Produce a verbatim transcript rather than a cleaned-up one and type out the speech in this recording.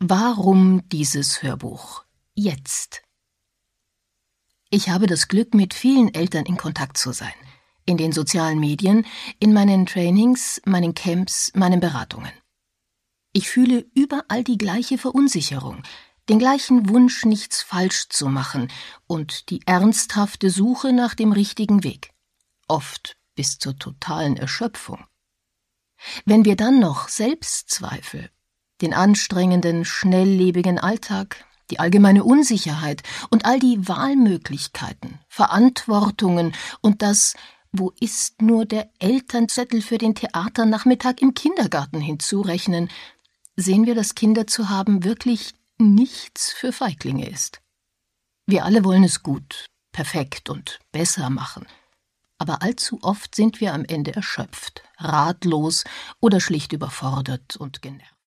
Warum dieses Hörbuch? Jetzt. Ich habe das Glück, mit vielen Eltern in Kontakt zu sein. In den sozialen Medien, in meinen Trainings, meinen Camps, meinen Beratungen. Ich fühle überall die gleiche Verunsicherung, den gleichen Wunsch, nichts falsch zu machen und die ernsthafte Suche nach dem richtigen Weg. Oft bis zur totalen Erschöpfung. Wenn wir dann noch Selbstzweifel, den anstrengenden, schnelllebigen Alltag, die allgemeine Unsicherheit und all die Wahlmöglichkeiten, Verantwortungen und das „Wo ist nur der Elternzettel für den Theaternachmittag im Kindergarten“ hinzurechnen, sehen wir, dass Kinder zu haben wirklich nichts für Feiglinge ist. Wir alle wollen es gut, perfekt und besser machen. Aber allzu oft sind wir am Ende erschöpft, ratlos oder schlicht überfordert und genervt.